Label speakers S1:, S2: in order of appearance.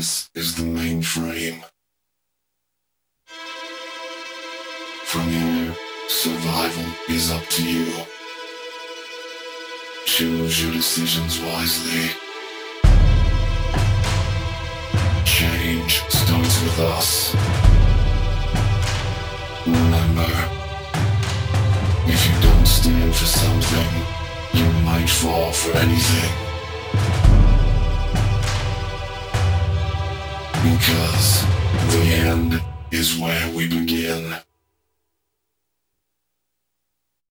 S1: This is the mainframe. From here, survival is up to you. Choose your decisions wisely. Change starts with us. Remember, if you don't stand for something, you might fall for anything. Because the end is where we begin.